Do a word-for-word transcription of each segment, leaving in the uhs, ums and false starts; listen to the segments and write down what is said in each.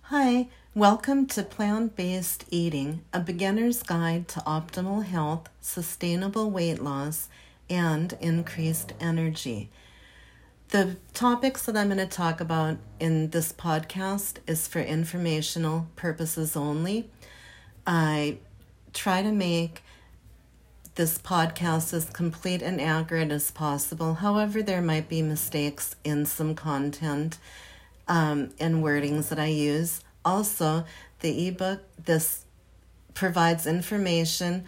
Hi, welcome to Plant-Based Eating, a beginner's guide to optimal health, sustainable weight loss, and increased energy. The topics that I'm going to talk about in this podcast is for informational purposes only. I try to make this podcast as complete and accurate as possible. However, there might be mistakes in some content um, and wordings that I use. Also, the ebook, this provides information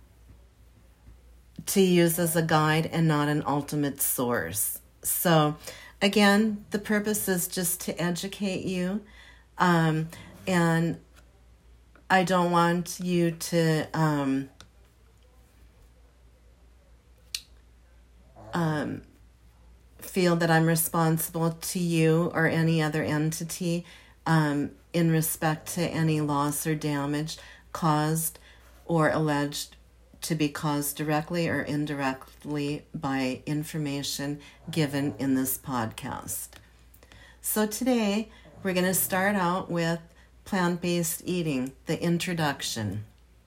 to use as a guide and not an ultimate source. So, again, the purpose is just to educate you, um, and I don't want you to um, um, feel that I'm responsible to you or any other entity um, in respect to any loss or damage caused or alleged to be caused directly or indirectly by information given in this podcast. So today we're going to start out with plant-based eating, the introduction.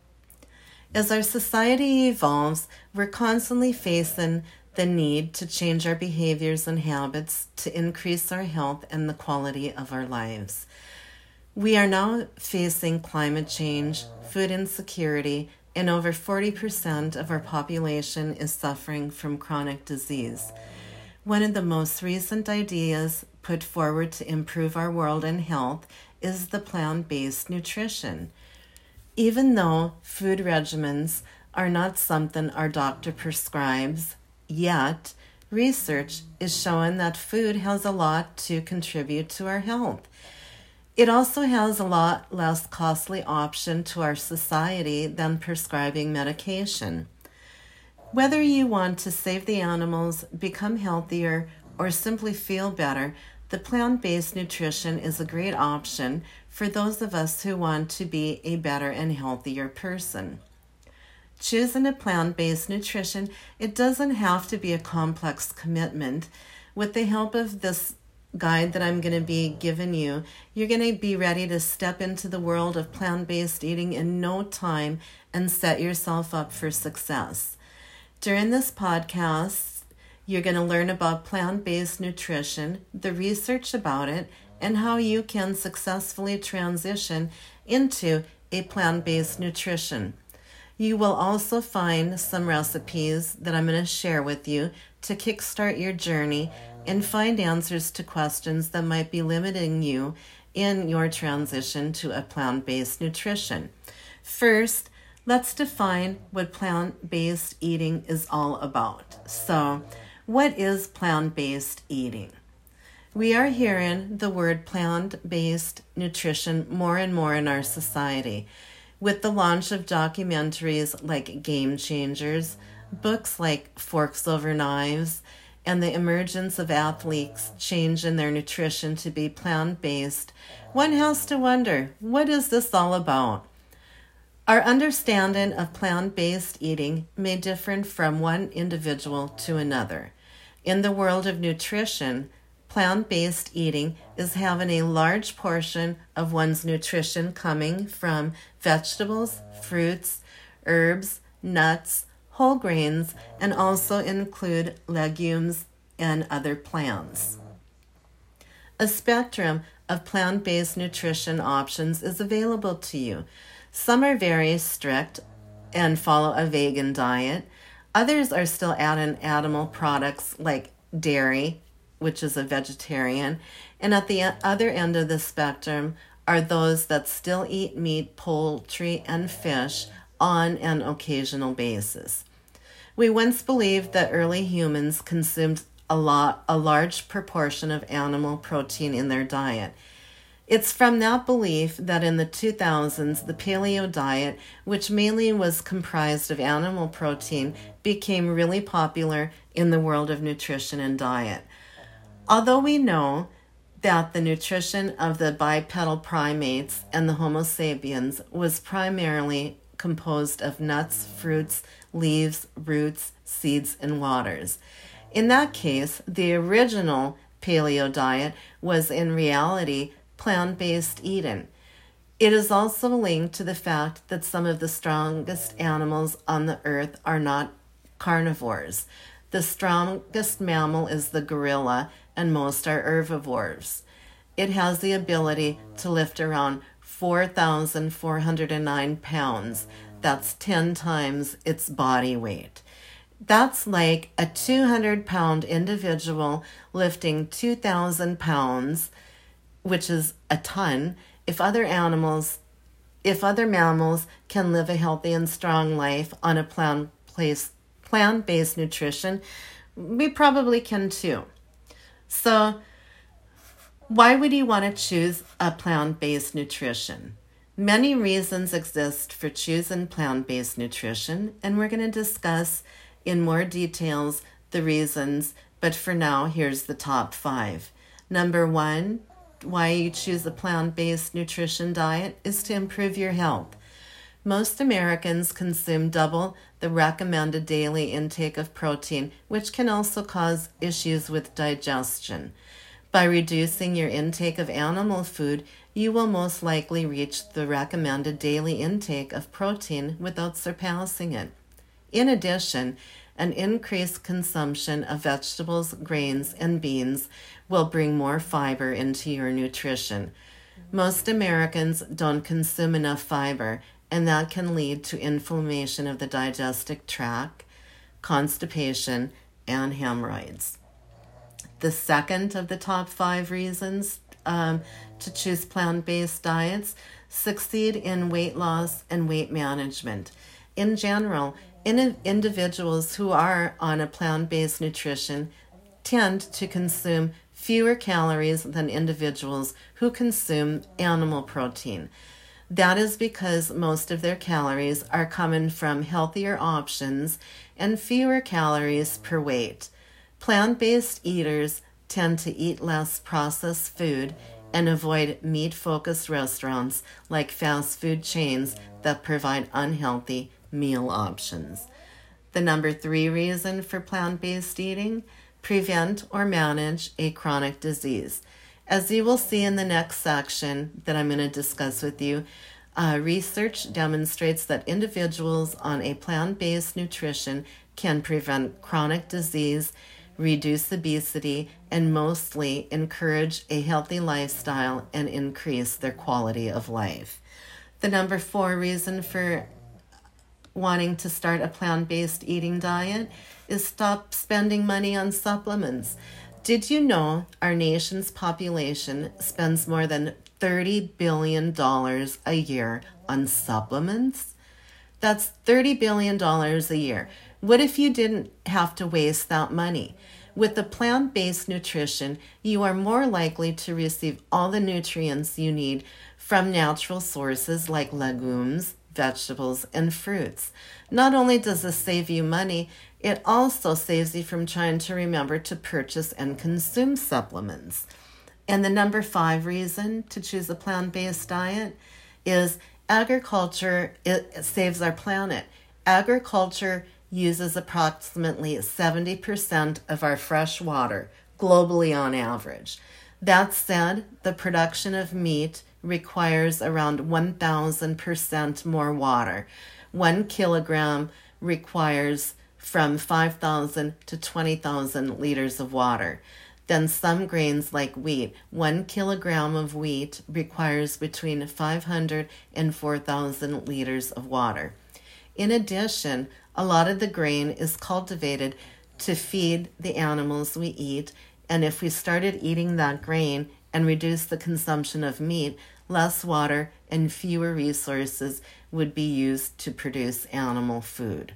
As our society evolves, we're constantly facing the need to change our behaviors and habits to increase our health and the quality of our lives. We are now facing climate change, food insecurity, and over forty percent of our population is suffering from chronic disease. One of the most recent ideas put forward to improve our world and health is the plant-based nutrition. Even though food regimens are not something our doctor prescribes, yet research is showing that food has a lot to contribute to our health. It also has a lot less costly option to our society than prescribing medication. Whether you want to save the animals, become healthier, or simply feel better, the plant-based nutrition is a great option for those of us who want to be a better and healthier person. Choosing a plant-based nutrition, it doesn't have to be a complex commitment. With the help of this guide that I'm going to be giving you, you're going to be ready to step into the world of plant-based eating in no time and set yourself up for success. During this podcast, you're going to learn about plant-based nutrition, the research about it, and how you can successfully transition into a plant-based nutrition. You will also find some recipes that I'm going to share with you to kickstart your journey and find answers to questions that might be limiting you in your transition to a plant-based nutrition. First, let's define what plant-based eating is all about. So, what is plant-based eating? We are hearing the word plant-based nutrition more and more in our society. With the launch of documentaries like Game Changers, books like Forks Over Knives, and the emergence of athletes changing their nutrition to be plant-based, one has to wonder, what is this all about? Our understanding of plant-based eating may differ from one individual to another. In the world of nutrition, plant-based eating is having a large portion of one's nutrition coming from vegetables, fruits, herbs, nuts, whole grains, and also include legumes and other plants. A spectrum of plant-based nutrition options is available to you. Some are very strict and follow a vegan diet. Others are still adding animal products like dairy, which is a vegetarian, and at the other end of the spectrum are those that still eat meat, poultry, and fish on an occasional basis. We once believed that early humans consumed a lot, a large proportion of animal protein in their diet. It's from that belief that in the two thousands, the paleo diet, which mainly was comprised of animal protein, became really popular in the world of nutrition and diet. Although we know that the nutrition of the bipedal primates and the Homo sapiens was primarily composed of nuts, fruits, leaves, roots, seeds, and waters. In that case, the original paleo diet was in reality plant-based eating. It is also linked to the fact that some of the strongest animals on the earth are not carnivores. The strongest mammal is the gorilla, and most are herbivores. It has the ability to lift around four thousand four hundred nine pounds. That's ten times its body weight. That's like a two hundred pound individual lifting two thousand pounds, which is a ton. If other animals, if other mammals can live a healthy and strong life on a plant-based plant-based nutrition, we probably can too. So why would you want to choose a plant-based nutrition? Many reasons exist for choosing plant-based nutrition, and we're going to discuss in more details the reasons, but for now, here's the top five. Number one, why you choose a plant-based nutrition diet is to improve your health. Most Americans consume double the recommended daily intake of protein, which can also cause issues with digestion. By reducing your intake of animal food, you will most likely reach the recommended daily intake of protein without surpassing it. In addition, an increased consumption of vegetables, grains, and beans will bring more fiber into your nutrition. Most Americans don't consume enough fiber, and that can lead to inflammation of the digestive tract, constipation, and hemorrhoids. The second of the top five reasons um, to choose plant-based diets succeed in weight loss and weight management. In general, in individuals who are on a plant-based nutrition tend to consume fewer calories than individuals who consume animal protein. That is because most of their calories are coming from healthier options and fewer calories per weight. Plant-based eaters tend to eat less processed food and avoid meat-focused restaurants like fast food chains that provide unhealthy meal options. The number three reason for plant-based eating, prevent or manage a chronic disease. As you will see in the next section that I'm going to discuss with you, uh, research demonstrates that individuals on a plant-based nutrition can prevent chronic disease, reduce obesity, and mostly encourage a healthy lifestyle and increase their quality of life. The number four reason for wanting to start a plant-based eating diet is stop spending money on supplements. Did you know our nation's population spends more than thirty billion dollars a year on supplements? That's thirty billion dollars a year. What if you didn't have to waste that money? With the plant-based nutrition, you are more likely to receive all the nutrients you need from natural sources like legumes, vegetables, and fruits. Not only does this save you money, it also saves you from trying to remember to purchase and consume supplements. And the number five reason to choose a plant-based diet is agriculture. It saves our planet. Agriculture uses approximately seventy percent of our fresh water globally on average. That said, the production of meat requires around one thousand percent more water. One kilogram requires from five thousand to twenty thousand liters of water. Then some grains like wheat, one kilogram of wheat requires between five hundred and four thousand liters of water. In addition, a lot of the grain is cultivated to feed the animals we eat, and if we started eating that grain and reduced the consumption of meat, less water and fewer resources would be used to produce animal food.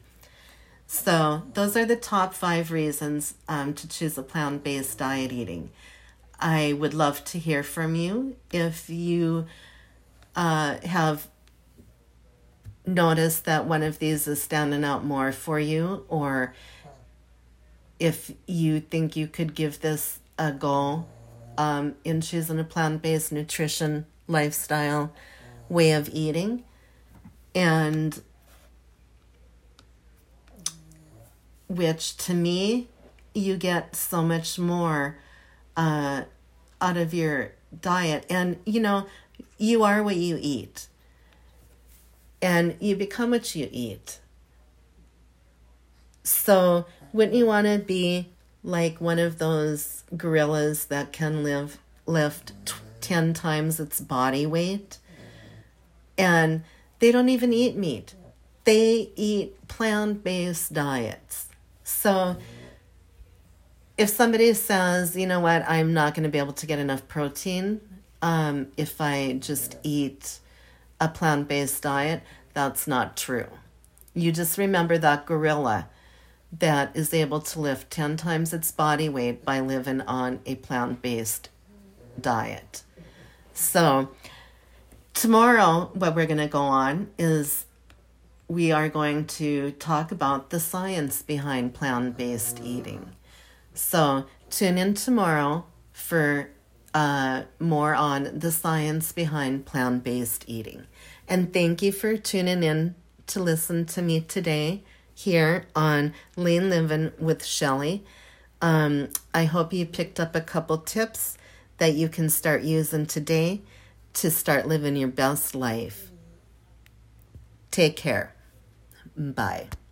So those are the top five reasons um, to choose a plant-based diet eating. I would love to hear from you if you uh, have noticed that one of these is standing out more for you, or if you think you could give this a go um, in choosing a plant-based nutrition lifestyle way of eating. And which to me, you get so much more uh, out of your diet. And, you know, you are what you eat. And you become what you eat. So wouldn't you want to be like one of those gorillas that can live lift t- ten times its body weight? And they don't even eat meat. They eat plant-based diets. So if somebody says, you know what, I'm not going to be able to get enough protein um, if I just eat a plant-based diet, that's not true. You just remember that gorilla that is able to lift ten times its body weight by living on a plant-based diet. So tomorrow, what we're going to go on is we are going to talk about the science behind plant-based eating. So tune in tomorrow for uh, more on the science behind plant-based eating. And thank you for tuning in to listen to me today here on Lean Living with Shelley. Um, I hope you picked up a couple tips that you can start using today to start living your best life. Take care. Bye.